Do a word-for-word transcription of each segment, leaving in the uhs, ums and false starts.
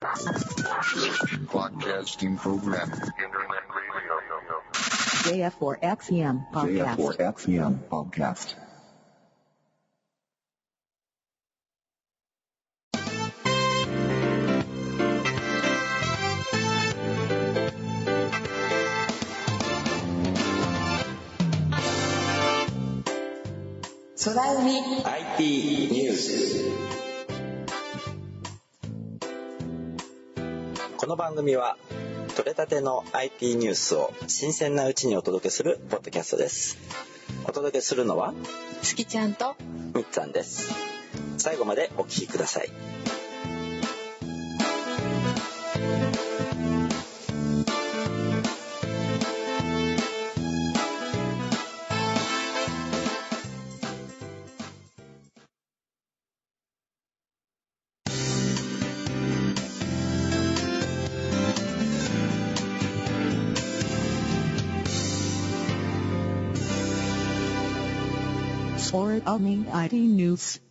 Broadcasting program. ジェイエフフォーエックスエムジェイエフフォー podcast. エックスエム podcast. 空海アイティー ニュース。この番組は取れたての アイティー ニュースを新鮮なうちにお届けするポッドキャストです。お届けするのは月ちゃんとみっつぁんです。最後までお聞きください。 空海 アイティー ニュース。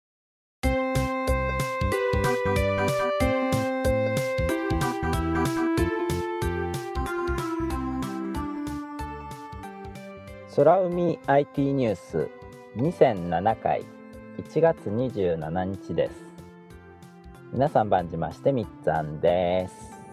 空海 アイティー ニュースにせんななかいいちがつにじゅうしちにちです。皆さん番じましてみっつぁんです。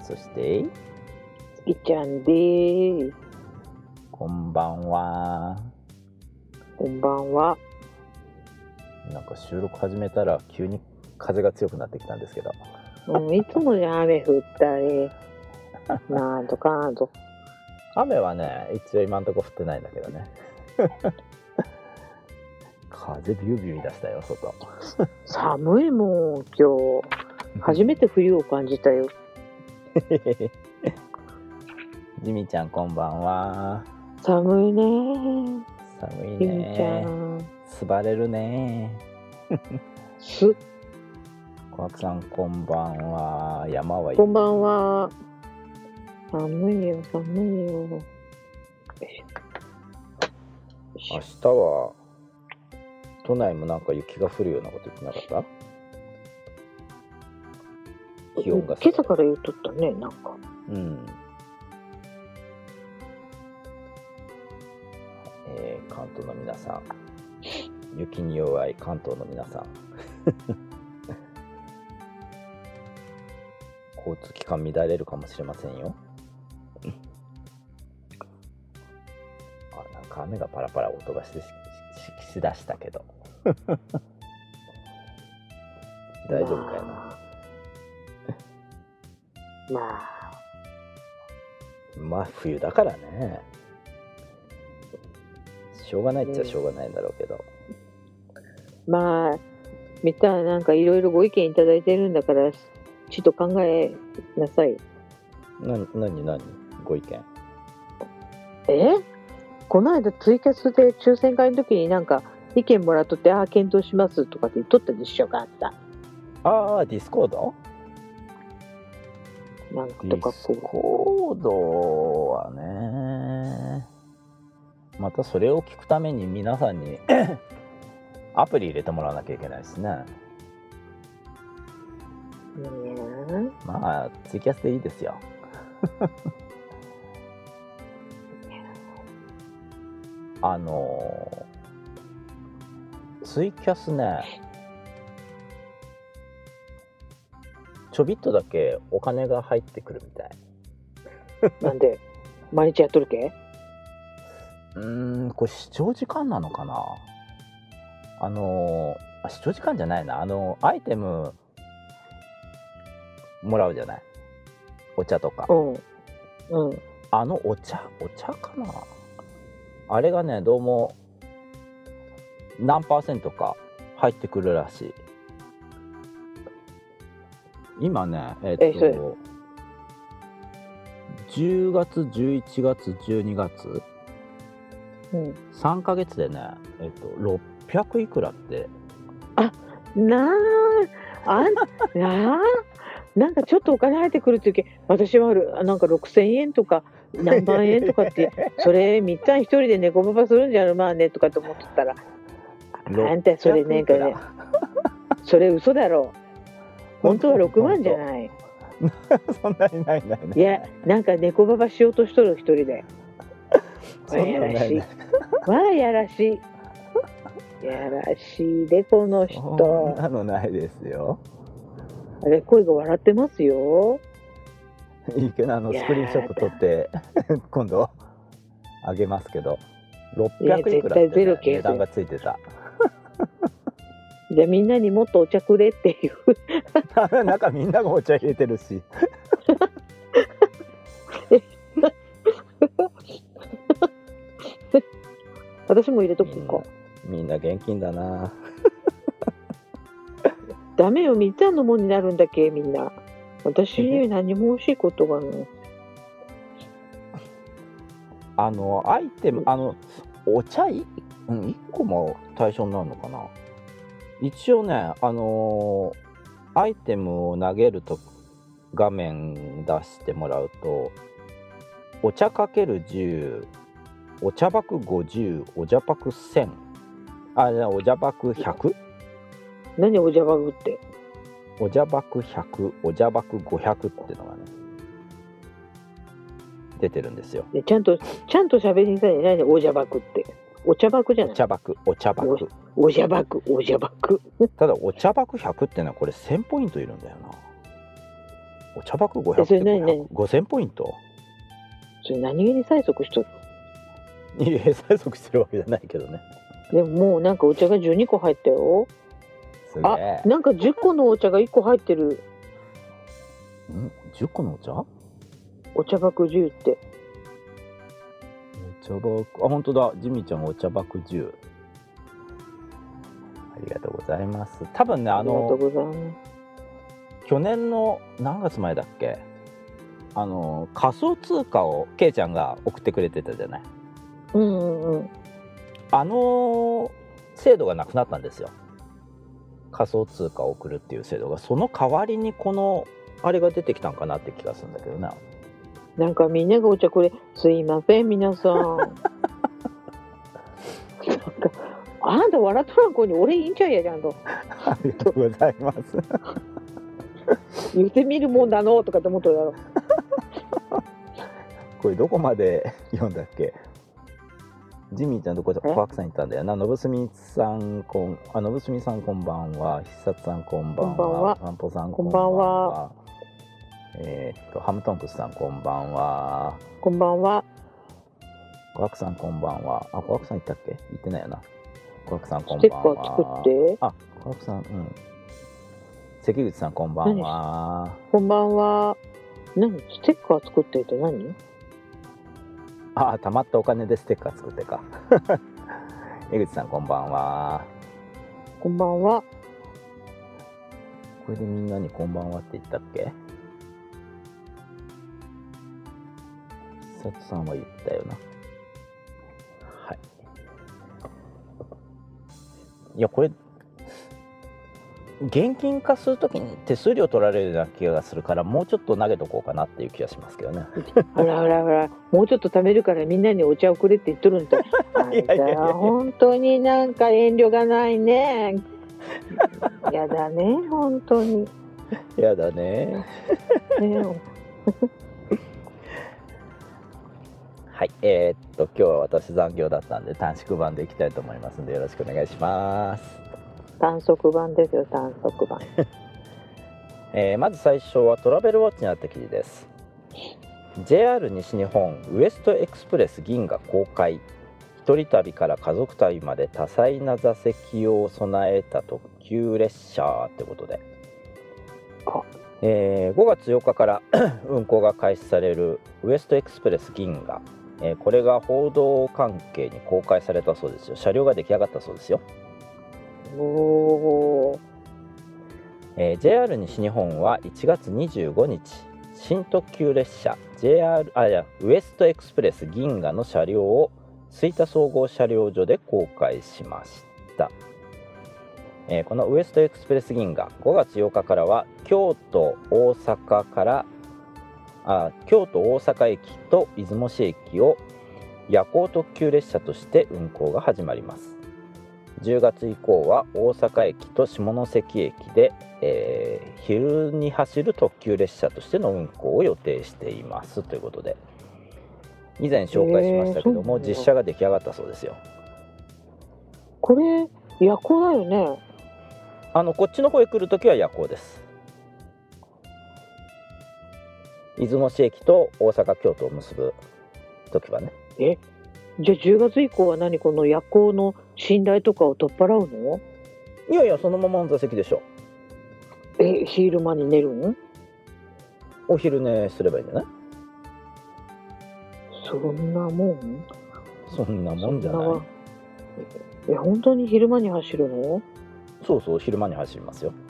そして月ちゃんでーす。 こんばんは。 こんばんは。 なんか収録始めたら急に風が強くなってきたんですけど、 うん、いつもじゃ雨降ったりなんとかなんと雨はね一応今んとこ降ってないんだけどね風ビュービュー出したよ外寒いもん今日初めて冬を感じたよジミちゃんこんばんは。 寒いね寒いジミちゃね。 んすばれるね。 す小悪さんこんばんは。山はいいこんばんは。寒いよ寒いよ。よいしょ明日は都内もなんか雪が降るようなこと言ってなかった？気温が今朝から言っとったねなんか。 うん、えー、関東の皆さん、雪に弱い関東の皆さん交通機関乱れるかもしれませんよあ、なんか雨がパラパラ音がしてし、し、しだしたけど大丈夫かよな。 まあまあ冬だからね、しょうがないっちゃしょうがないんだろうけど、 まあみたいなんかいろいろご意見いただいてるんだからちょっと考えなさい。 な何何ご意見？ えこの間ツイキャスで抽選会の時になんか意見もらっとってああ検討しますとかって言っとったでしょがあったああディスコード？ なんとディかスこコードはね、またそれを聞くために皆さんにアプリ入れてもらわなきゃいけないですね。 うねまあツイキャスでいいですよあのツイキャスね、ちょびっとだけお金が入ってくるみたい。 なんで毎日やっとるけ？ うーんこれ視聴時間なのかな。あのあ視聴時間じゃないな、あのアイテムもらうじゃない、お茶とか。 うんうんあのお茶お茶かな、あれがねどうも何パーセントか入ってくるらしい。今ねえっとえそれじゅうがつじゅういちがつじゅうにがつうんさんかげつでねえっとろっぴゃくいくらってなああんなあなんかちょっとお金入ってくるとき私はあるなんかろくせんえんとか何万円とかってそれみっつぁん一人で猫ババするんじゃろまあねとかと思ってたらあんたそれなんかねそれ嘘だろ本当はろくまんじゃないそんなにないないない。 いや、なんか猫ババしようとしとる一人で。 そんなにないない。 わあ、やらしい。やらしいで、このそん人。 なのないですよ。 あれ、声が笑ってますよ。 いいけど、あのスクリーンショット撮って今度あげますけど、ろっぴゃくいくらって、ね、 いや絶対ゼロケース値段がついてた。 じゃあみんなにもっとお茶くれっていうなんかみんながお茶入れてるし。 私も入れとくか。 みんな現金だな。 ダメよ、みっちゃんのもんになるんだっけ、みんな。私に何も欲しいことがない。 あのアイテム、あのお茶い、うん、いっこも対象になるのかな。一応ね、あのー、アイテムを投げると画面出してもらうと、お茶かけるじゅう、お茶箱ごじゅう、お茶箱せん、あ、じゃあお茶箱ひゃく、 何お茶箱って。 お茶箱ひゃく、お茶箱ごひゃくっていうのがね出てるんですよ。 でちゃんとちゃんと喋りなさいね。何お茶箱って。お茶箱じゃない。 お茶箱、お茶箱。 お茶箱、お茶箱。 ただお茶箱ひゃくってのはこれせんポイントいるんだよな。お茶箱ごひゃくってそれ何何ごせんポイント。 それ何気に催促しとる。 いや、催促してるわけじゃないけどね。 でももうなんかお茶がじゅうにこ入ったよ。 すげあえ。、 なんかじゅっこのお茶がいっこ入ってる。 んじゅっこのお茶？ お茶箱じゅうって。 お茶箱、あ、本当だ。ジミーちゃんがお茶箱じゅう。ありがとうございます。多分ね、あありがとうのございます。 去年の何月前だっけ、あの仮想通貨をケイちゃんが送ってくれてたじゃない。 うんうんうん。 あの制度がなくなったんですよ。仮想通貨を送るっていう制度が。その代わりにこのあれが出てきたんかなって気がするんだけどね。 なんかみんながお茶これ、すいません皆さん。なんかあんた笑っとらん子に俺いいんちゃうやじゃんとありがとうございます。 言ってみるもんだのとかって思っとるやろ。 これどこまで読んだっけ。ジミーちゃんとこコアクさん行ったんだよな。のぶすみさんこんあのぶすみさんこんばんは。必殺さんこんばんは。 こんばんは。 散歩さんこんばんは。 えー、っとハムトンクスさんこんばんは。 こんばんは。 コアクさんこんばんは。あ、コアクさん行ったっけ？行ってないよな。コアクさんこんステッばんは。 カー作って。 あ、コアクさん、うん。関口さんこんばんは。 こんばんは。何ステッカー作ってって何？ あ、たまったお金でステッカー作ってか。江口さんこんばんは。 こんばんは。 これでみんなにこんばんはって言ったっけ？佐藤さんは言ったよな。はい。いや、これ現金化するときに手数料取られるような気がするから、もうちょっと投げとこうかなっていう気がしますけどね。 ほらほらほら、もうちょっと貯めるからみんなにお茶をくれって言っとるんだ。あんいやいやいやいやた本当になんか遠慮がないね。やだね、本当に。 やだね。 ねはい、えー、っと今日は私残業だったんで短縮版でいきたいと思いますのでよろしくお願いします。 短縮版ですよ、短縮版。 えー、まず最初はトラベルウォッチにあった記事です。 ジェイアール 西日本ウエストエクスプレス銀河公開。一人旅から家族旅まで多彩な座席を備えた特急列車ってことで、えー、ごがつよっかから運行が開始されるウエストエクスプレス銀河、えー、これが報道関係に公開されたそうですよ。車両が出来上がったそうですよ。 おー、 えー、ジェイアール 西日本はいちがつにじゅうごにち新特急列車 ジェイアール あいやウエストエクスプレス銀河の車両を吹田総合車両所で公開しました。えー、このウエストエクスプレス銀河ごがつようかからは京都大阪からあ京都大阪駅と出雲市駅を夜行特急列車として運行が始まります。 じゅうがつ以降は大阪駅と下関駅で、えー、昼に走る特急列車としての運行を予定していますということで、以前紹介しましたけども、 えー、 実車が出来上がったそうですよ。 これ夜行だよね。 あのこっちの方へ来るときは夜行です。出雲市駅と大阪京都を結ぶときはね。 え、じゃあじゅうがつ以降は何、この夜行の寝台とかを取っ払うの？ いやいや、そのままの座席でしょ。 え、昼間に寝るん？ お昼寝すればいいんじゃない？ そんなもん？ そんなもんじゃない。 え、本当に昼間に走るの？ そうそう、昼間に走りますよ。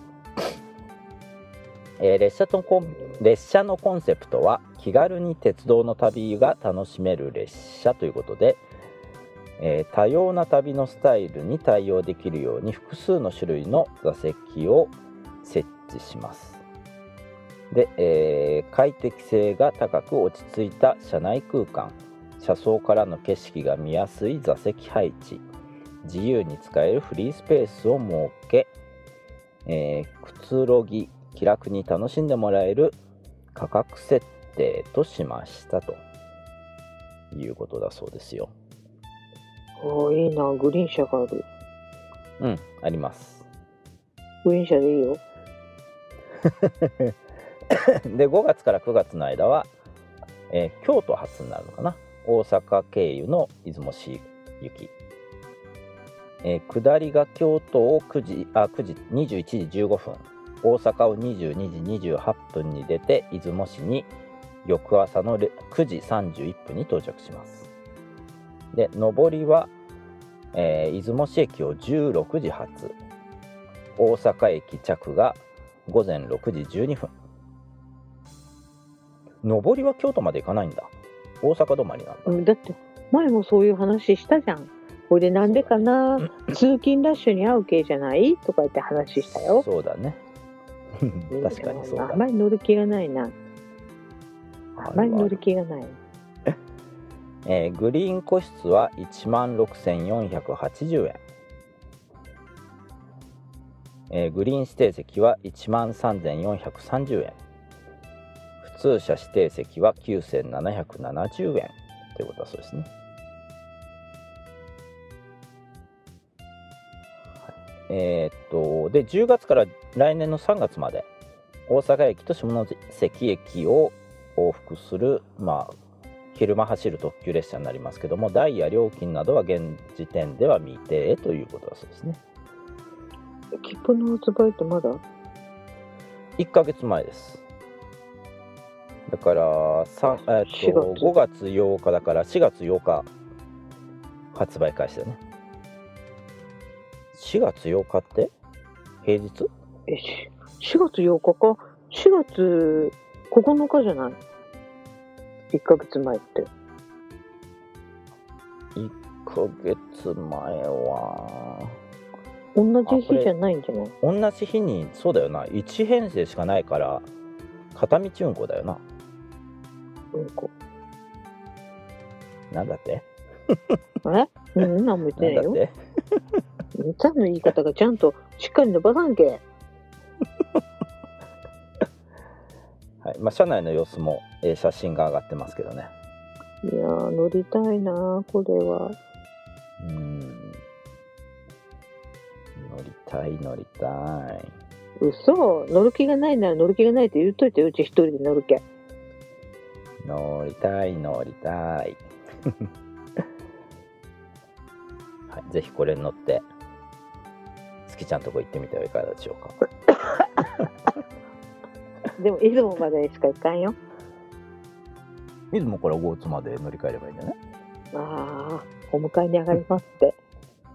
えー、列車とコン列車のコンセプトは気軽に鉄道の旅が楽しめる列車ということで、えー、多様な旅のスタイルに対応できるように複数の種類の座席を設置します。で、えー、快適性が高く落ち着いた車内空間、車窓からの景色が見やすい座席配置、自由に使えるフリースペースを設け、えー、くつろぎ気楽に楽しんでもらえる価格設定としましたということだそうですよ。 おー、いいな、グリーン車がある。 うん、あります。 グリーン車でいいよ。 で、ごがつからくがつの間は、えー、京都発になるのかな。大阪経由の出雲市行き、えー、下りが京都をくじ、あ、くじ、にじゅういちじじゅうごふん、大阪をにじゅうにじにじゅうはっぷんに出て、出雲市に翌朝のくじさんじゅういっぷんに到着します。で、上りは、えー、出雲市駅をじゅうろくじ発、大阪駅着がごぜんろくじじゅうにふん。上りは京都まで行かないんだ。大阪止まりなんだ。 うん、だって前もそういう話したじゃん。これでなんでかな、通勤ラッシュに合う系じゃないとか言って話したよ。 そうだね。確かにそうだ。 あまり乗る気がないな。あまり乗る気がない。 えー、グリーン個室はいちまんろくせんよんひゃくはちじゅうえん、えー、グリーン指定席はいちまんさんぜんよんひゃくさんじゅうえん、普通車指定席はきゅうせんななひゃくななじゅうえんということだそうですね。はい、えー、っとでじゅうがつから来年のさんがつまで大阪駅と下関駅を往復する、まあ昼間走る特急列車になりますけども、ダイヤ料金などは現時点では未定ということだそうですね。 切符の発売ってまだいっかげつまえです。だからさん、えー、とごがつようかだからしがつようか発売開始だね。しがつようかって平日？ えしがつようかか。しがつここのかじゃない？いっかげつまえって。 いっかげつまえは同じ日じゃないんじゃない？ 同じ日に、そうだよな、いち編成しかないから片道運行だよな。 運行なんだって？ え？うん、何も言ってないよ。 なんだって？ みたいな言い方がちゃんとしっかり伸ばさんけ。 はい、まあ、車内の様子も、えー、写真が上がってますけどね。 いやー、乗りたいなこれは。 うーん、乗りたい乗りたい。 嘘、乗る気がないなら乗る気がないって言っといて、うち一人で乗るけ。 乗りたい乗りたい。はい、ぜひこれに乗って月ちゃんとこ行ってみてはいかがでしょうか。 でも出雲までしか行かんよ。 出雲からごがつまで乗り換えればいいんじゃない？ ああ、お迎えに上がりますって。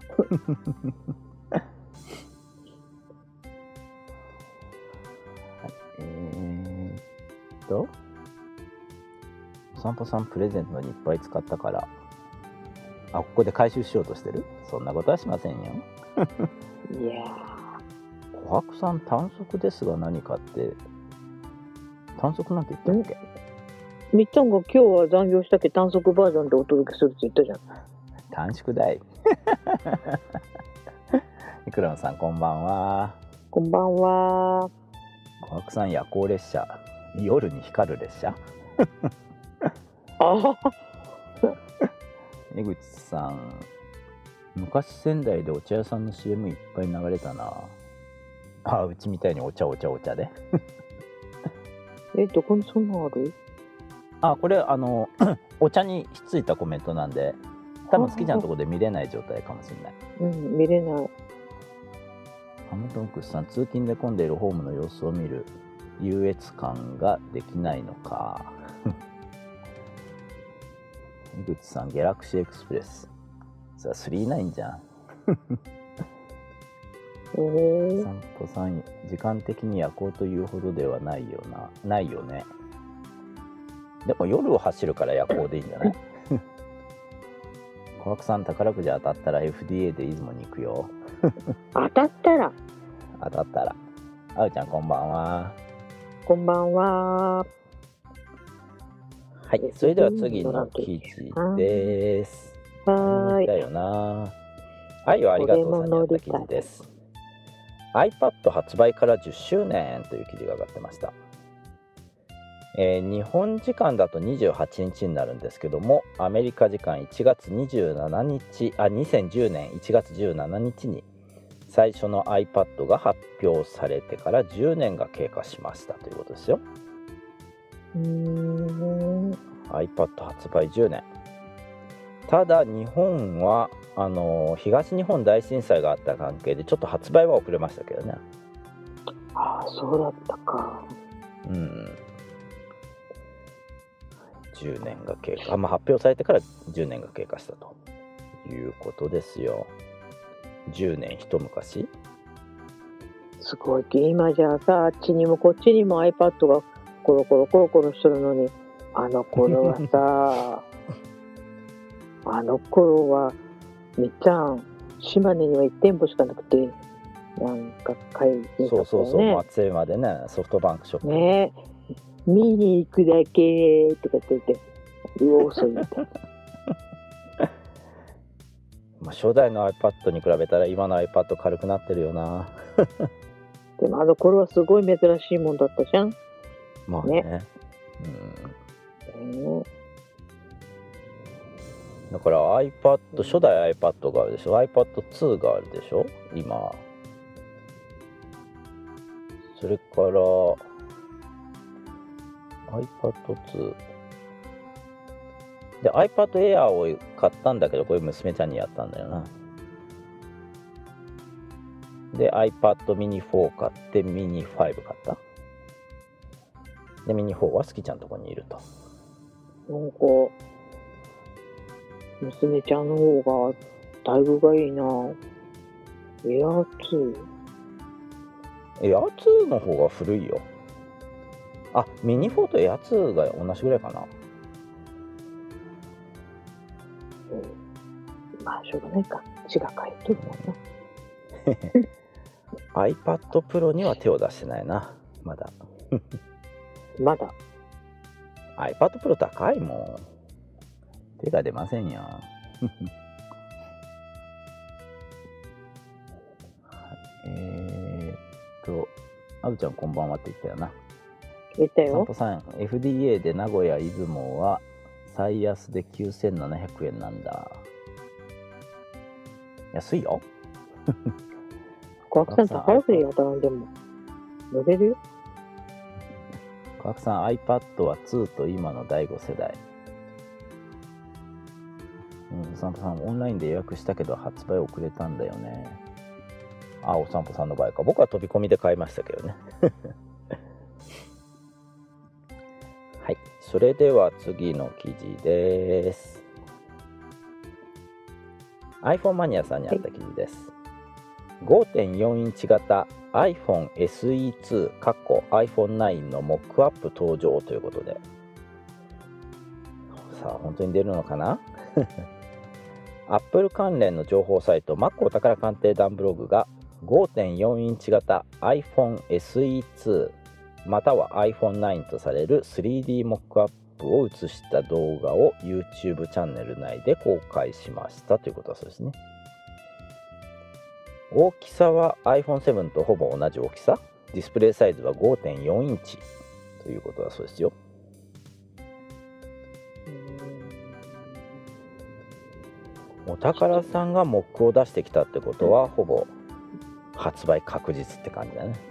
えーっとお散歩さんプレゼントにいっぱい使ったから、あ、ここで回収しようとしてる？そんなことはしませんよ。 いや琥珀さん短足ですが何かって、短足なんて言ったっけ？ みっちゃんが今日は残業したけど短足バージョンでお届けするって言ったじゃん。 短縮だいいくらのさんこんばんは。 こんばんは。 小白さん、夜行列車、夜に光る列車あ江口さん、昔仙台でお茶屋さんの シーエム いっぱい流れたなあ。うちみたいにお茶お茶お茶でえ、どこにそんなのある？ あ、これあのお茶にひっついたコメントなんで、多分好きちゃんのところで見れない状態かもしれない。 うん、見れない。 ハムトンクスさん、通勤で混んでいるホームの様子を見る優越感ができないのか井口さん、ギャラクシーエクスプレス、さあスリーナインじゃんえー、 散歩さん、時間的に夜行というほどではないよな。ないよね。でも夜を走るから夜行でいいんじゃない小白さん、宝くじ当たったら エフディーエー で出雲に行くよ当たったら。 当たったら。あうちゃんこんばんは。 こんばんは。 はい、それでは次の記事です。 はーい。 だよな。はいよ、ありがとうさんにあった記事です。iPad 発売からじゅっしゅうねんという記事が上がってました。えー、日本時間だとにじゅうはちにちになるんですけども、アメリカ時間いちがつにじゅうしちにち、あ、にせんじゅうねんいちがつじゅうしちにちに最初の iPad が発表されてからじゅうねんが経過しましたということですよ。 うーん。 iPad 発売じゅうねん。ただ日本はあの東日本大震災があった関係でちょっと発売は遅れましたけどね。 ああ、そうだったか。 うん。じゅうねんが経過、あ、まあ、発表されてからじゅうねんが経過したということですよ。じゅうねん一昔。 すごい。今じゃあさ、あっちにもこっちにも iPad がコロコロコロコロしてるのに、あの頃はさあの頃はみっちゃん島根にはいち店舗しかなくて、なんか買いに行った、ね、 そうそうそう、松江までね、ソフトバンクショップね、見に行くだけとかって言って、うおー、そう言ってまあ初代の iPad に比べたら今の iPad 軽くなってるよなでもあの頃はすごい珍しいもんだったじゃん。 まあね、 ね、 うん、だから iPad、初代 iPad があるでしょ、 アイパッドツー があるでしょ今。それから アイパッドツー で iPad Air を買ったんだけど、これ娘ちゃんにやったんだよな。で iPad mini フォー買って mini ファイブ買った。でミニフォーは好きちゃんのとこにいると。 なんか娘ちゃんの方が待遇がいいな。エアツー。 エアツーの方が古いよ。あ、ミニフォーとエアツーが同じぐらいかな。 うん、まあしょうがないか。血が変えとるもんな。 iPad Pro には手を出してないな、まだ。 まだ iPad Pro 高いもん。手が出ませんよ。えーっと、あぶちゃんこんばんはって言ったよな。 言ったよ。 散歩さん、エフディーエー で名古屋出雲は最安できゅうせんななひゃくえんなんだ。安いよ。 小白さん、宝くじ当たらんでも乗れるよ。 小白さん、iPad はツーと今のだいご世代。うん、お散歩さん、オンラインで予約したけど発売遅れたんだよね。あ、お散歩さんの場合か。僕は飛び込みで買いましたけどね。はい、それでは次の記事です。iPhone マニアさんにあった記事です。ごてんよん インチ型 iPhone エスイーツー かっこ アイフォンナイン のモックアップ登場ということで、さあ本当に出るのかなApple 関連の情報サイト Mac お宝鑑定団ブログが ごてんよん インチ型 iPhone エスイーツー または アイフォンナイン とされる スリーディー モックアップを映した動画を YouTube チャンネル内で公開しましたということだそうですね。大きさは アイフォンセブン とほぼ同じ大きさ。ディスプレイサイズは ごてんよん インチということだそうですよ。お宝さんがモックを出してきたってことはほぼ発売確実って感じだね。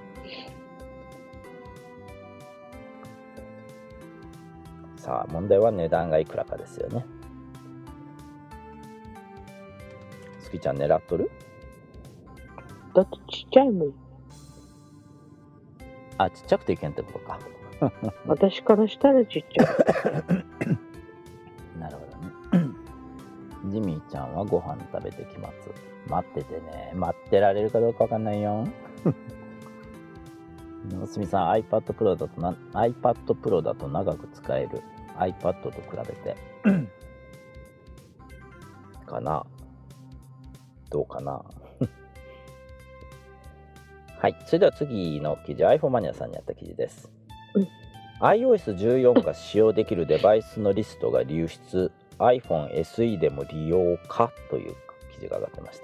さあ問題は値段がいくらかですよね。スキちゃん狙っとる？ だってちっちゃいもん。 あ、ちっちゃくていけんってことか。 私からしたらちっちゃい。 なるほどね。ジミーちゃんはご飯食べてきます。待っててね。待ってられるかどうかわかんないよ。のすみさん iPad Pro だとな iPad Pro だと長く使える iPad と比べてかな。どうかな。はい、それでは次の記事、iPhone マニアさんにあった記事です。 うん、 アイオーエスじゅうよん が使用できるデバイスのリストが流出、iPhone エスイー でも利用かという記事が上がってました。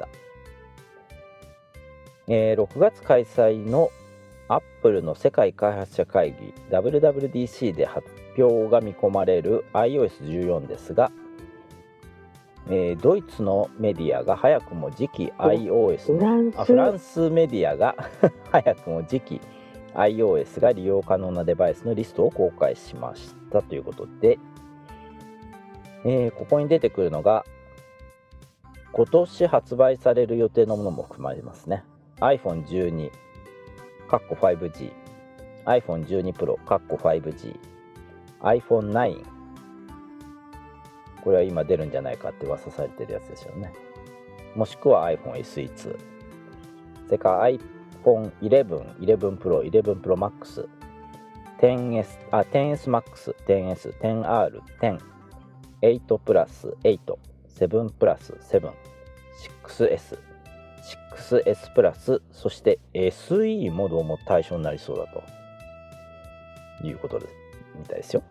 えー、ろくがつ開催の Apple の世界開発者会議 ダブリューダブリューディーシー で発表が見込まれる アイオーエスじゅうよん ですが、えー、ドイツのメディアが早くも次期 iOS フランスあフランスメディアが早くも次期 iOS が利用可能なデバイスのリストを公開しましたということで、えー、ここに出てくるのが今年発売される予定のものも含まれますね。 アイフォンじゅうに ファイブジー アイフォンじゅうに Pro ファイブジー アイフォンナイン、これは今出るんじゃないかって噂されてるやつですよね。もしくは iPhone エスイーツー、 それから iPhone イレブン、イレブン Pro、イレブン Pro Max、テンエス、あ、テンエス Max、テンエス、テンアール、テン、エイトプラスエイト、セブンプラスセブン、シックスエス、シックスエス プラス、そして エスイー もどうも対象になりそうだということでみたいですよ。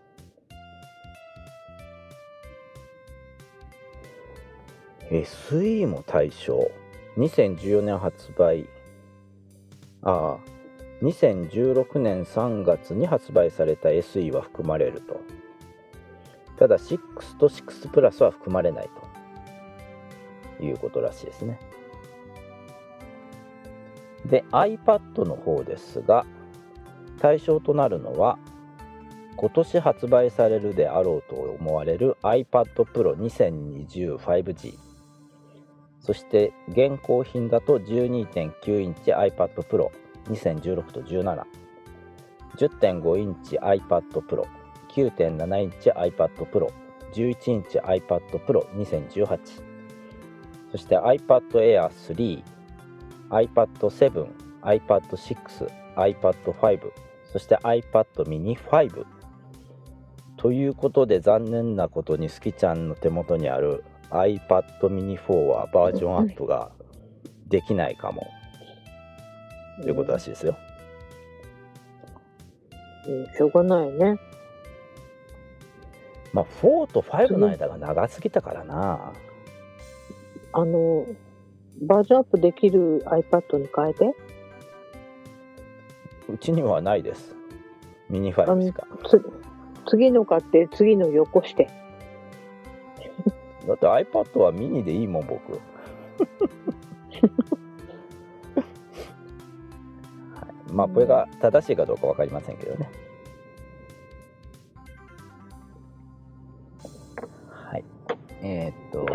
エスイー も対象。にせんじゅうよねん発売。ああ、にせんじゅうろくねんさんがつに発売された エスイー は含まれると。ただシックスとシックスプラスは含まれないということらしいですね。で、iPad の方ですが、対象となるのは今年発売されるであろうと思われる iPad Pro にせんにじゅう ファイブジー、そして現行品だと じゅうにてんきゅう インチ iPad Pro にせんじゅうろくとじゅうなな、じゅってんご インチ iPad Pro、きゅうてんなな インチ iPad Pro、じゅういちインチ iPad Pro にせんじゅうはち、そして iPad Air スリー、iPad セブン、iPad シックス、iPad ファイブ、そして iPad mini ファイブということで、残念なことにスキちゃんの手元にある iPad mini フォーはバージョンアップができないかも、うん、ということらしいですよ。 うん、しょうがないね。 まあフォーとファイブの間が長すぎたからな。 あのバージョンアップできる iPad に変えて。 うちにはないです。ミニファイブしか。 次の買って次のよこして。 だって iPad はミニでいいもん僕。はい、まあこれが正しいかどうか分かりませんけどね。はい。えー、っと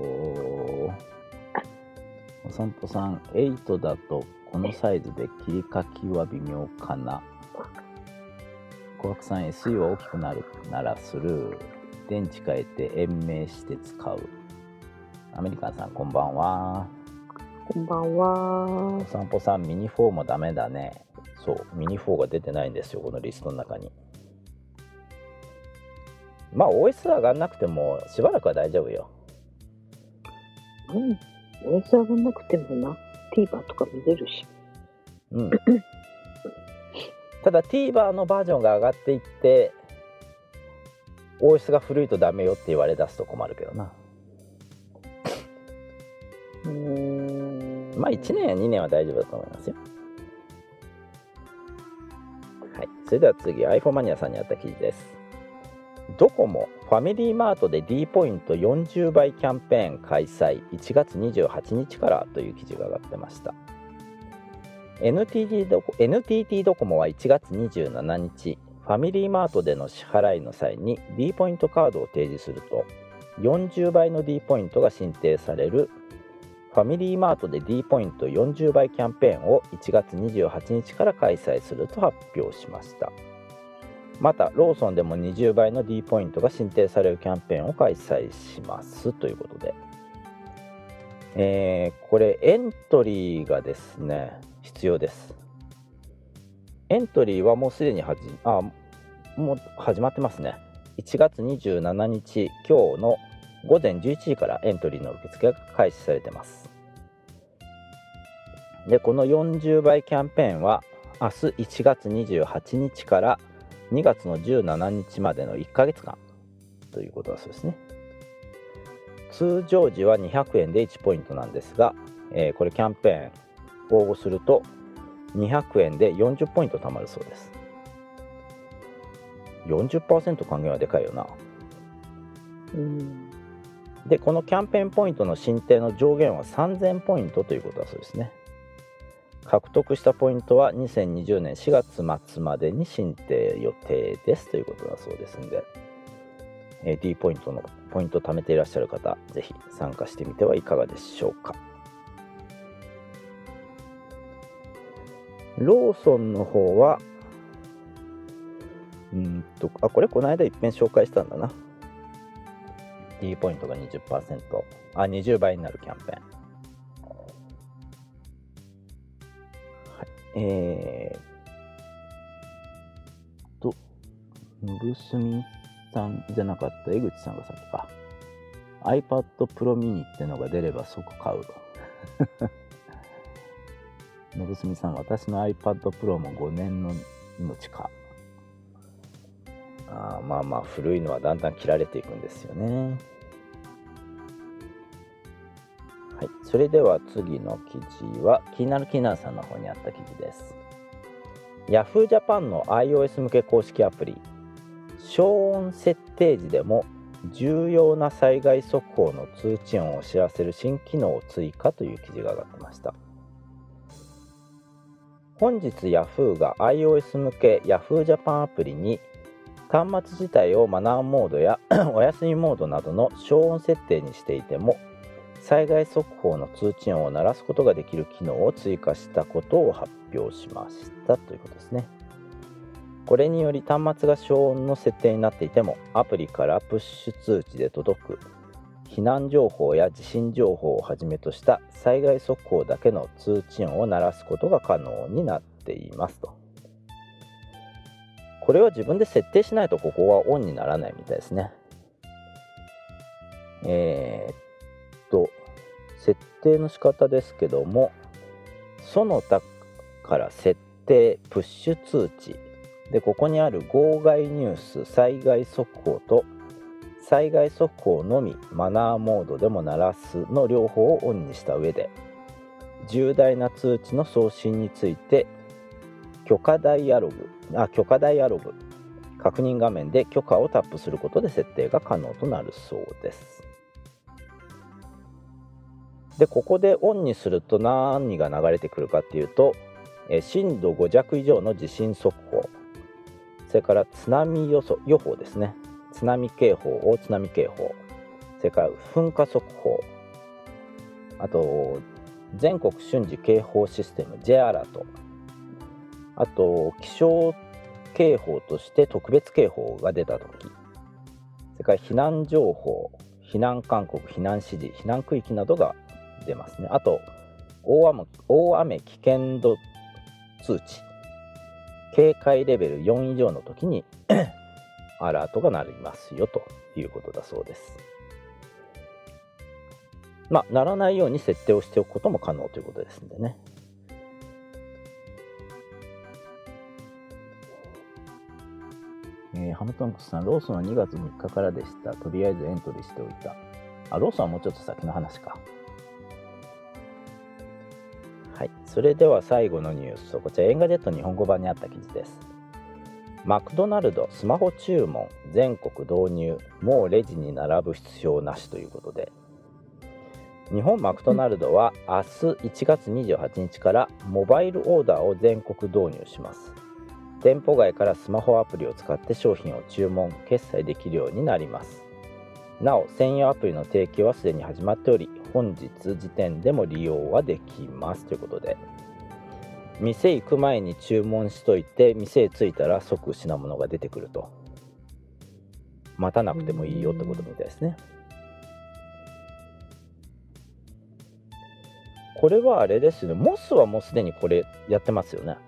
お散歩さん、エイトだとこのサイズで切り欠きは微妙かな。小白さん、エスイー は大きくなるならスルー。電池変えて延命して使う。アメリカンさん、こんばんは。 こんばんは。 お散歩さん、ミニフォーもダメだね。そう、ミニフォーが出てないんですよ、このリストの中に。まあ オーエス 上がんなくてもしばらくは大丈夫よ。 うん、オーエス 上がんなくてもな、TVer とか見れるし。 うん。ただ TVer のバージョンが上がっていってオーエス が古いとダメよって言われ出すと困るけどな。 うーんまあいちねんやにねんは大丈夫だと思いますよ。はい、それでは次 iPhone マニアさんにあった記事です。ドコモファミリーマートで D ポイントよんじゅうばいキャンペーン開催いちがつにじゅうはちにちからという記事が上がってました。 エヌティーティー ドコ エヌティーティー ドコモはいちがつにじゅうしちにちファミリーマートでの支払いの際に D ポイントカードを提示するとよんじゅうばいの D ポイントが申請されるファミリーマートで D ポイントよんじゅうばいキャンペーンをいちがつにじゅうはちにちから開催すると発表しました。またローソンでもにじゅうばいの D ポイントが申請されるキャンペーンを開催しますということで、えー、これエントリーがですね必要です。エントリーはもうすでにはじあもう始まってますね。いちがつにじゅうしちにち今日のごぜんじゅういちじからエントリーの受付が開始されてます。でこのよんじゅうばいキャンペーンは明日いちがつにじゅうはちにちからにがつのじゅうしちにちまでのいっかげつかんということだそうですね。通常時はにひゃくえんでいちポイントなんですが、えー、これキャンペーン応募するとにひゃくえんでよんじゅっポイント貯まるそうです。 よんじゅっパーセント 還元はでかいよな。 うんでこのキャンペーンポイントの申請の上限はさんぜんポイントということだそうですね。獲得したポイントはにせんにじゅうねんしがつまつまでに申請予定ですということだそうですので、えー、D ポイントのポイントを貯めていらっしゃる方ぜひ参加してみてはいかがでしょうか。ローソンの方はうんとあこれこの間一遍紹介したんだな。 D ポイントが にじゅっパーセント あにじゅうばいになるキャンペーン、えーと、のぶすみさんじゃなかった江口さんがさっきか iPad Pro mini ってのが出れば即買うのぶすみさん私の iPad Pro もごねんの命か。あまあまあ古いのはだんだん切られていくんですよね。はい、それでは次の記事は気になる気になるさんの方にあった記事です。 Yahoo! ジャパンの iOS 向け公式アプリ消音設定時でも重要な災害速報の通知音を知らせる新機能を追加という記事が上がってました。本日 Yahoo! が iOS 向け Yahoo! ジャパンアプリに端末自体をマナーモードやお休みモードなどの消音設定にしていても災害速報の通知音を鳴らすことができる機能を追加したことを発表しましたということですね。これにより端末が消音の設定になっていてもアプリからプッシュ通知で届く避難情報や地震情報をはじめとした災害速報だけの通知音を鳴らすことが可能になっていますと。これは自分で設定しないとここはオンにならないみたいですね。えー、っと設定の仕方ですけどもその他から設定プッシュ通知でここにある号外ニュース災害速報と災害速報のみマナーモードでも鳴らすの両方をオンにした上で重大な通知の送信について許可ダイアログあ許可ダイアログ確認画面で許可をタップすることで設定が可能となるそうです。でここでオンにすると何が流れてくるかっていうとえ震度ご弱以上の地震速報それから津波予想予報ですね津波警報大津波警報それから噴火速報あと全国瞬時警報システム J アラートあと気象警報として特別警報が出たときそれから避難情報避難勧告避難指示避難区域などが出ますね。あと大雨、大雨危険度通知警戒レベルよん以上の時にアラートが鳴りますよということだそうです。まあ鳴らないように設定をしておくことも可能ということですんでね。ええー、ハムトンクスさん、ローソンはにがつみっかからでした。とりあえずエントリーしておいた。あ、ローソンはもうちょっと先の話か。はい、それでは最後のニュース、こちらエンガジェット日本語版にあった記事です。マクドナルドスマホ注文全国導入、もうレジに並ぶ必要なしということで、日本マクドナルドは明日いちがつにじゅうはちにちからモバイルオーダーを全国導入します。店舗外からスマホアプリを使って商品を注文決済できるようになります。なお専用アプリの提供はすでに始まっており、本日時点でも利用はできますということで、店行く前に注文しといて店へ着いたら即品物が出てくると、待たなくてもいいよってことみたいですね。これはあれですね、モスはもうすでにこれやってますよね。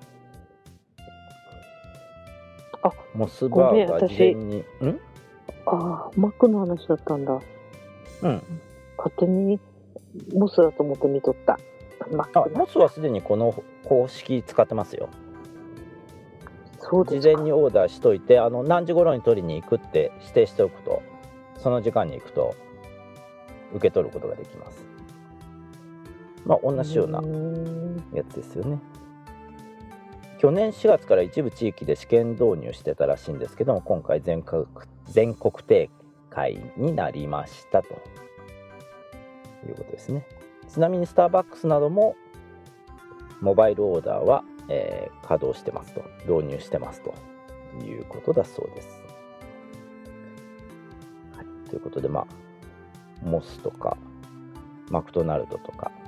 あ、 モスバーガー事前にんああ、マックの話だったんだ。 うん、 勝手にモスだと思って見とった。マックあ、モスはすでにこの公式使ってますよ。 そうですか。 事前にオーダーしといて、あの何時頃に取りに行くって指定しておくと、その時間に行くと受け取ることができます。まあ同じようなやつですよね。去年しがつから一部地域で試験導入してたらしいんですけども、今回全国全国展開になりましたということですね。ちなみにスターバックスなどもモバイルオーダーは、えー、稼働してますと、導入してますということだそうです。はい、ということで、まあモスとかマクドナルドとか、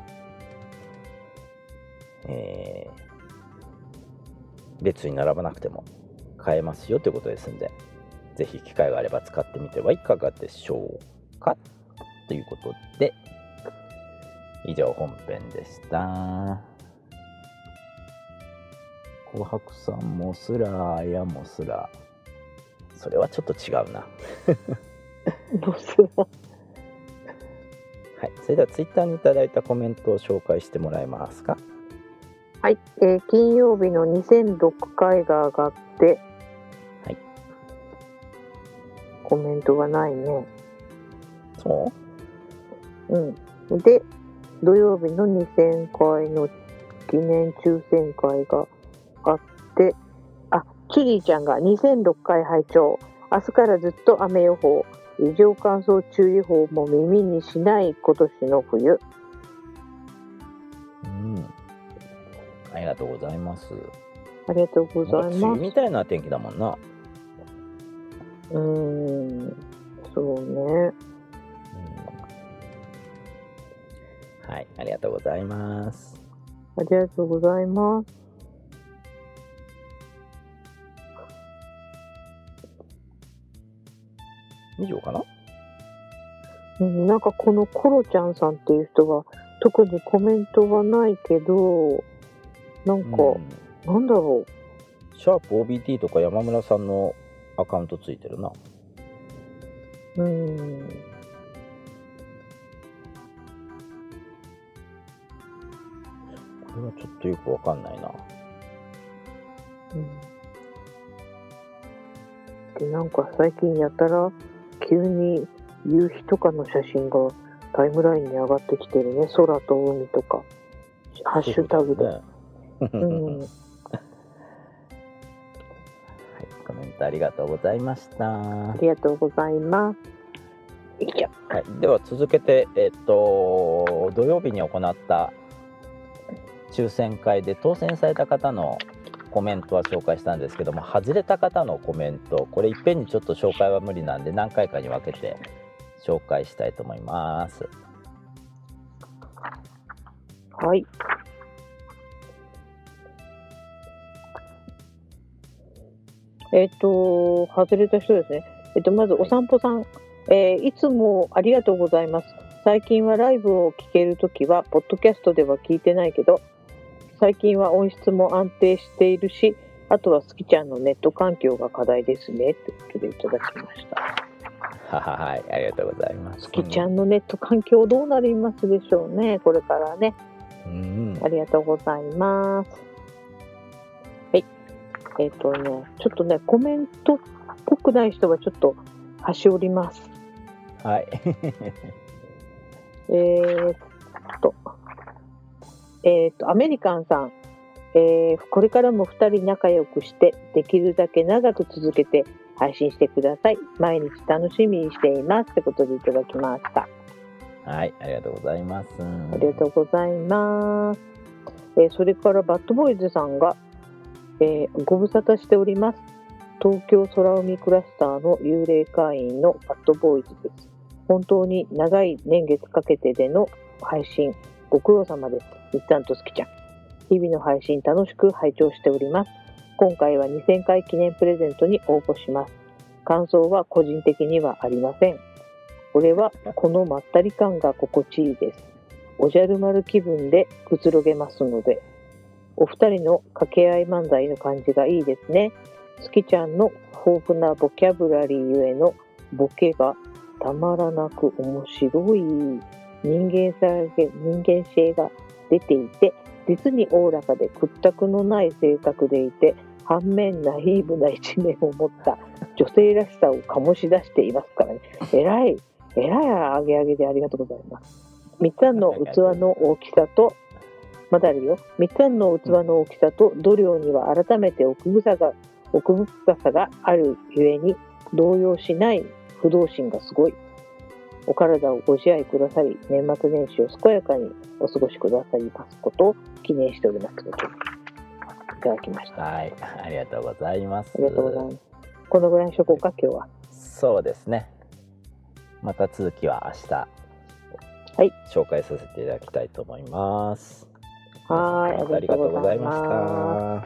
えー、列に並ばなくても買えますよということですんで、ぜひ機会があれば使ってみてはいかがでしょうかということで、以上本編でした。紅白さんモスラーやモスラー、それはちょっと違うな。 モスラー。 はい、それではツイッターにいただいたコメントを紹介してもらえますか。 はい、えー、金曜日のにせんろっかいが上がって、 はい、 コメントがないね。 そう？ うん。で、土曜日のにせんかいの記念抽選会があって、あ、チュリーちゃんがにせんろっかい拝聴。明日からずっと雨予報、異常乾燥注意報も耳にしない今年の冬。 うん、ありがとうございます。 ありがとうございます。 梅雨みたいな天気だもんな。 うーん、そうね。 うん、はい、ありがとうございます。 ありがとうございます。 以上かな。 うん、なんかこのコロちゃんさんっていう人は特にコメントはないけど、なんか、うん、なんだろう、シャープ オービーティー とか山村さんのアカウントついてるな。 うーん、 これはちょっとよくわかんないな。 うん、で、なんか最近やたら急に夕日とかの写真がタイムラインに上がってきてるね。空と海とかハッシュタグで。うん、はい、 コメントありがとうございました。 ありがとうございます。 はい、では続けて、えっと、土曜日に行った抽選会で当選された方のコメントは紹介したんですけども、外れた方のコメント、これいっぺんにちょっと紹介は無理なんで何回かに分けて紹介したいと思います。 はい。えっと、外れた人ですね。えっと、まずお散歩さん、えー、いつもありがとうございます。最近はライブを聞けるときは、ポッドキャストでは聞いてないけど、最近は音質も安定しているし、あとはスキちゃんのネット環境が課題ですね、ということでいただきました。 はい、ありがとうございます。 スキちゃんのネット環境どうなりますでしょうね、これからね。 うん、 ありがとうございます。はい。えっとね、ちょっとね、コメント濃くない人はちょっと端折ります。 はいえーっと、えーっと、アメリカンさん、えーこれからもふたり仲良くして、できるだけ長く続けて配信してください。毎日楽しみにしています。ってことでいただきました。 はい、ありがとうございます。 ありがとうございます。えーそれからバッドボーイズさんが、えーご無沙汰しております。東京空海クラスターの幽霊会員のバッドボーイズです。本当に長い年月かけてでの配信、ご苦労様です。みっちゃんとすきちゃん。日々の配信楽しく拝聴しております。今回はにせんかい記念プレゼントに応募します。感想は個人的にはありません。これはこのまったり感が心地いいです。おじゃる丸気分でくつろげますので。お二人の掛け合い漫才の感じがいいですね。すきちゃんの豊富なボキャブラリーゆえのボケがたまらなく面白い。人間性人間性が出ていて、実におおらかで屈託のない性格でいて、反面ナイーブな一面を持った女性らしさを醸し出していますからね。えらいえらいあげあげでありがとうございます。みっつぁんの器の大きさとまだあるよ。みっつぁんの器の大きさと度量には改めて奥深さが奥深さがあるゆえに動揺しない不動心がすごい。お体をご自愛くださり、年末年始を健やかにお過ごしくださいますことを記念しておりますので、いただきました。 はい、ありがとうございます。 ありがとうございます。このぐらいにしとこうか、今日は。 そうですね。また続きは明日、 はい、 紹介させていただきたいと思います。 はい、 ありがとうございました。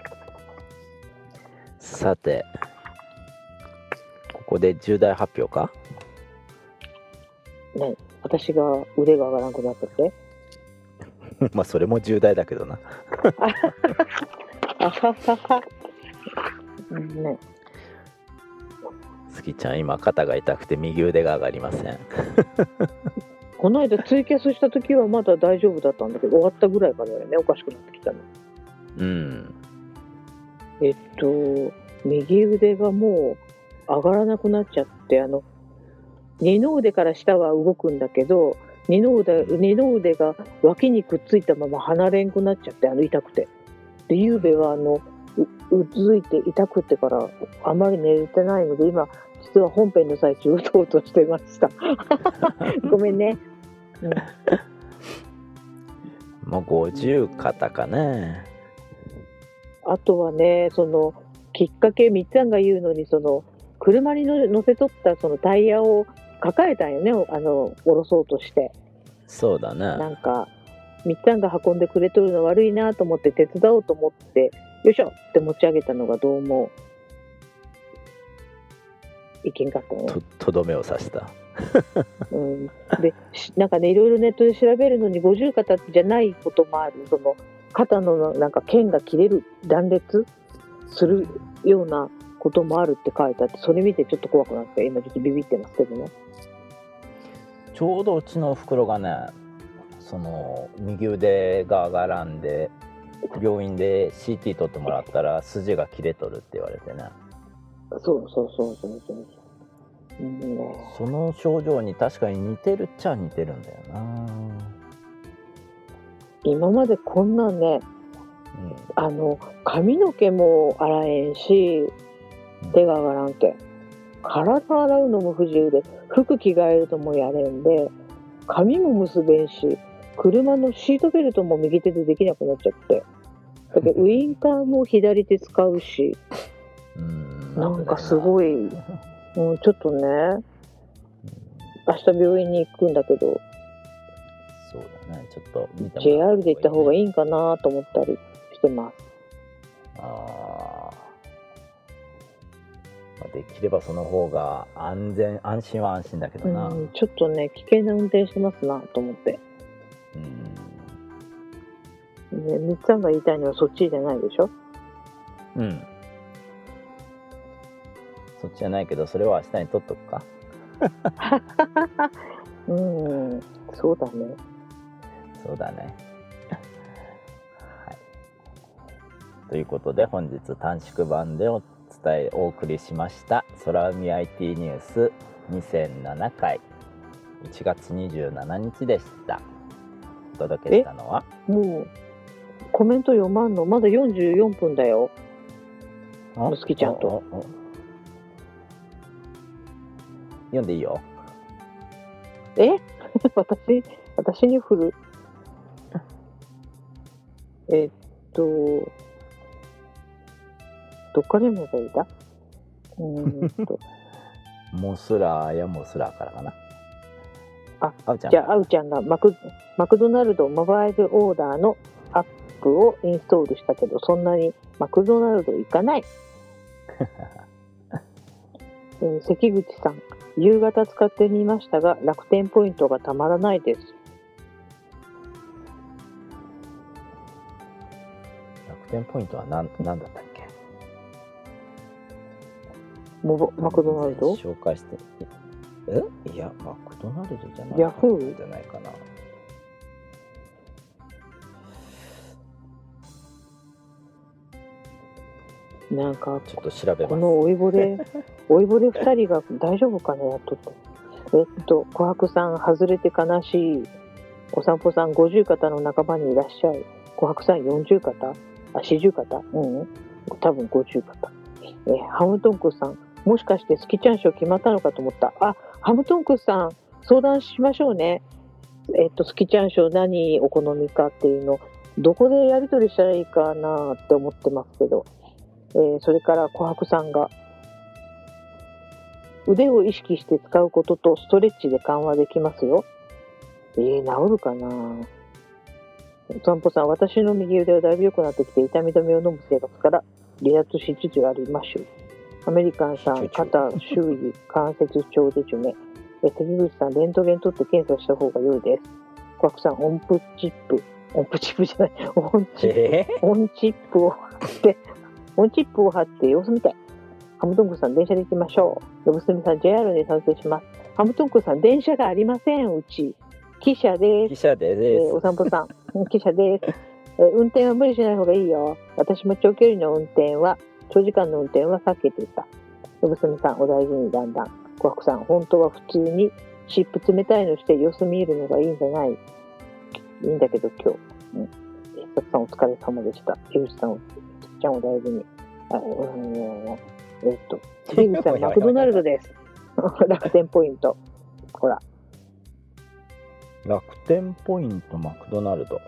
さて、ここで重大発表か？ ね、私が腕が上がらなくなったってまあそれも重大だけどなあはははね、 すきちゃん今肩が痛くて右腕が上がりませんこの間ツイキャスした時はまだ大丈夫だったんだけど、終わったぐらいからだよね、おかしくなってきたの。 うんえっと右腕がもう上がらなくなっちゃって、あの二の腕から下は動くんだけど、二の腕、二の腕が脇にくっついたまま離れんくなっちゃって、あの痛くて。で、ゆうべはあの う, うずいて痛くてからあまり寝れてないので、今実は本編の最中うとうとしてましたごめんね、うん、 もうごじゅう肩かね。 あとはね、そのきっかけ、みっつぁんが言うのに、その車に乗せとったそのタイヤを抱えたんよね、あの下ろそうとして。 そうだね。 なんかみっつぁんが運んでくれとるの悪いなと思って手伝おうと思って、よいしょって持ち上げたのがどうもいけんかったね。 と, とどめを刺したうん、でなんかね、いろいろネットで調べるのにごじゅう肩じゃないこともある。その肩のなんか腱が切れる、断裂するようなこともあるって書いてあって、それ見てちょっと怖くなって今ちょっとビビってますけどね。 ちょうどうちのおふくろがね、その右腕が上がらんで病院で シーティー 取ってもらったら筋が切れとるって言われてね。 そうそうそうそうそう、うんね、 その症状に確かに似てるっちゃ似てるんだよな。 今までこんなんね、うん、あの髪の毛も洗えんし、手が上がらんけん、体洗うのも不自由で、服着替えるのもやれんで、髪も結べんし、車のシートベルトも右手でできなくなっちゃって、だけどウインカーも左手使うし、うんなんかすごい、うん、ちょっとね、明日病院に行くんだけど、 そうだね、ちょっと見てもらった方がいいね。 ジェイアール で行った方がいいんかなと思ったりしてます。 ああ、できればその方が安全、安心は安心だけどな、 うん、ちょっとね危険な運転してますなと思って。うん、ね、みっつぁんが言いたいのはそっちじゃないでしょ。 うん、そっちじゃないけど、それは明日に取っとくかうん、そうだね。 そうだねはい、ということで本日短縮版でお伝伝えお送りしました空海 アイティー ニュースにせんななかいいちがつにじゅうしちにちでした。お届けしたのはもうコメント読まんのまだよんじゅうよんぷんだよ。 あむすきちゃんとおおお読んでいいよ。 え私私に振る。えっとどっから読めばいいだ。うーんとモスラーやモスラーからかな。 あ、 あうちゃん。 じゃああうちゃんがマクマクドナルドモバイルオーダーのアップをインストールしたけどそんなにマクドナルド行かない。えー関口さん、夕方使ってみましたが楽天ポイントがたまらないです。 楽天ポイントは何何だったっけ。 モバマクドナルド紹介してえいやマクドナルドじゃないヤフーじゃないかな。 なんかちょっと調べます。 この老いぼれ老いぼれふたりが大丈夫かなやっとってえっと琥珀さん外れて悲しい。お散歩さんごじゅう肩の仲間にいらっしゃい。琥珀さんよんじゅう肩あよんじゅう肩うんうん多分ごじゅう肩。えーハムトンクさんもしかしてスキチャン賞決まったのかと思った。あハムトンクさん相談しましょうね。えっとスキチャン賞何お好みかっていうのどこでやり取りしたらいいかなって思ってますけど、えーそれから琥珀さんが腕を意識して使うこととストレッチで緩和できますよ。えー、治るかな。お散歩さん、私の右腕はだいぶ良くなってきて痛み止めを飲む生活から離脱しつつありましゅ。アメリカンさん、肩、周囲、関節長でちゅね。え関口さん、レントゲン取って検査した方が良いです。琥珀さん、音符チップ、音符チップじゃない、音チップ、 え音チップを貼って音チップを貼って様子見たい。ハムトンクさん、電車で行きましょう。のぶすみさん、ジェイアール に賛成します。ハムトンクさん、電車がありません、うち。汽車です。 記者でえです、 ーお散歩さん、うん汽車です、えー運転は無理しない方がいいよ。私も長距離の運転は、長時間の運転は避けていた。のぶすみさん、お大事にだんだん。琥珀さん、本当は普通に湿布冷たいのして様子見るのがいいんじゃない。いいんだけど今日。うん。えー、さつさんお疲れ様でした。江口さん、ちゃんお大事に。あ、うん、えーっと、関口さん、マクドナルドです。楽天ポイント。ほら。 楽天ポイントマクドナルド。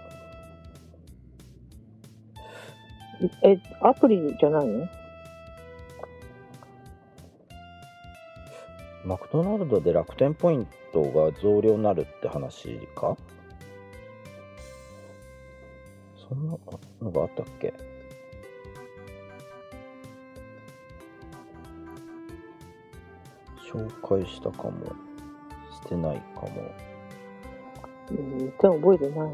え、アプリじゃないの？ マクドナルドで楽天ポイントが増量になるって話か。そんなのがあったっけ。紹介したかもしてないかも。 うん、じゃあ覚えてない。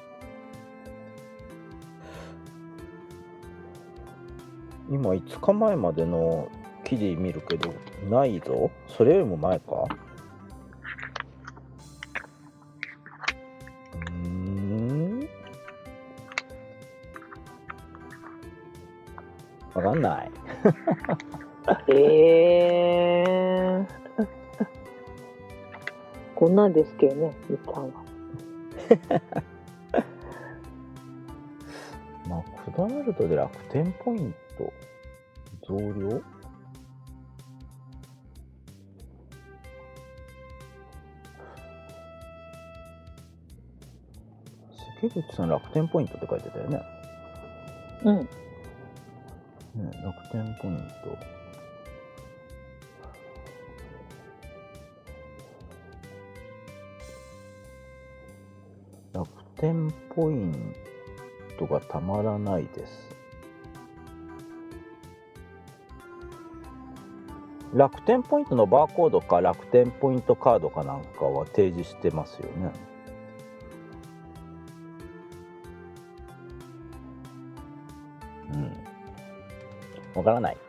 今いつかまえまでの記事見るけどないぞ。それよりも前か。うーんわかんない。 えー、こんなんですけどね、みたいな。 マクドナルドで楽天ポイント増量。関口さん楽天ポイントって書いてたよね。 うん。 ね、楽天ポイント。楽天ポイントがたまらないです。楽天ポイントのバーコードか楽天ポイントカードかなんかは提示してますよね。うん。わからない。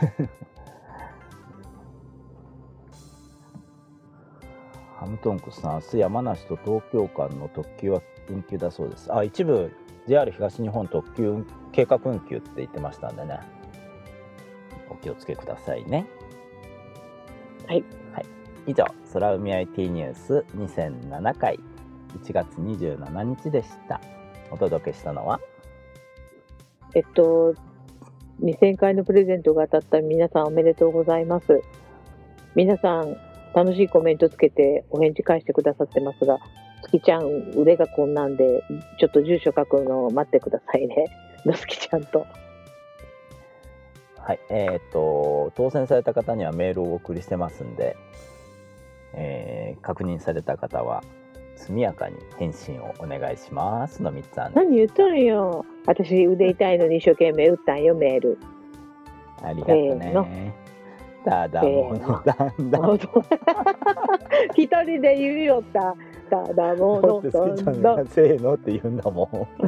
ハムトンクさん、明日山梨と東京間の特急は運休だそうです。あ、一部 ジェイアール 東日本特急計画運休って言ってましたんでね、お気をつけくださいね。 はい、 はい、以上空海 アイティー ニュースにせんななかいいちがつにじゅうしちにちでした。お届けしたのはえっとにせんかいのプレゼントが当たった皆さんおめでとうございます。皆さん楽しいコメントつけてお返事返してくださってますが、月ちゃん腕がこんなんでちょっと住所書くのを待ってくださいね。のすきちゃんと。 はい、えっと当選された方にはメールをお送りしてますんで、えー、確認された方は速やかに返信をお願いしますのみっつあん。 何言っとるよ。私腕痛いのに一生懸命打ったんよメール。 ありがとうね。ただものだんだん一人で言うよった。ただものだんだん。 せーのって言うんだも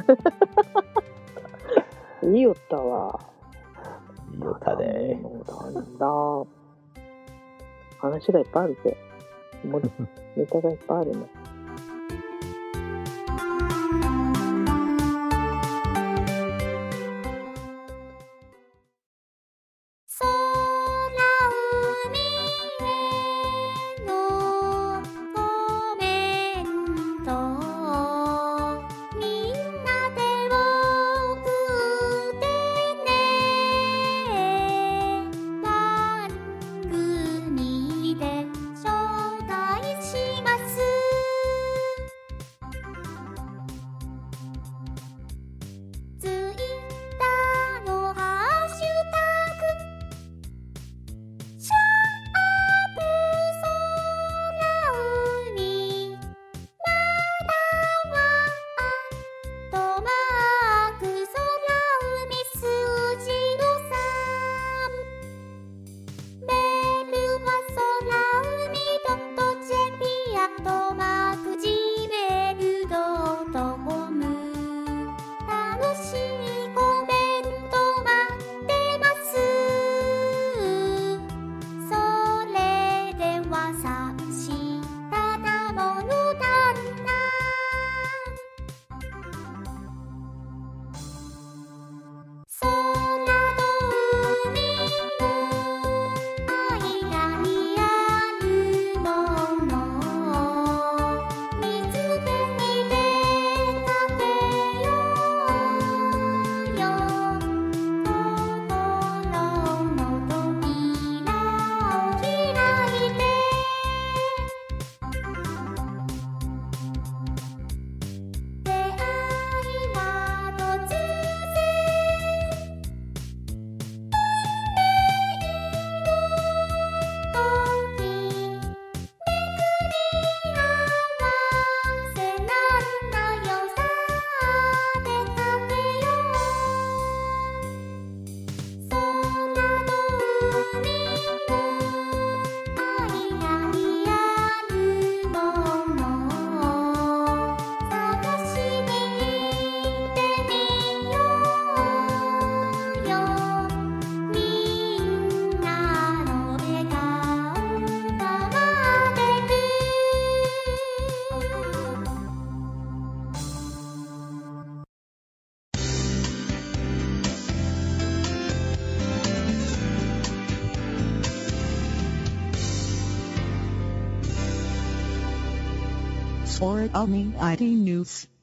ん。言いよったわ。 言いよったで。 だんだん。話がいっぱいあるぜ。もうネタがいっぱいあるね。 空海 アイティー ニュース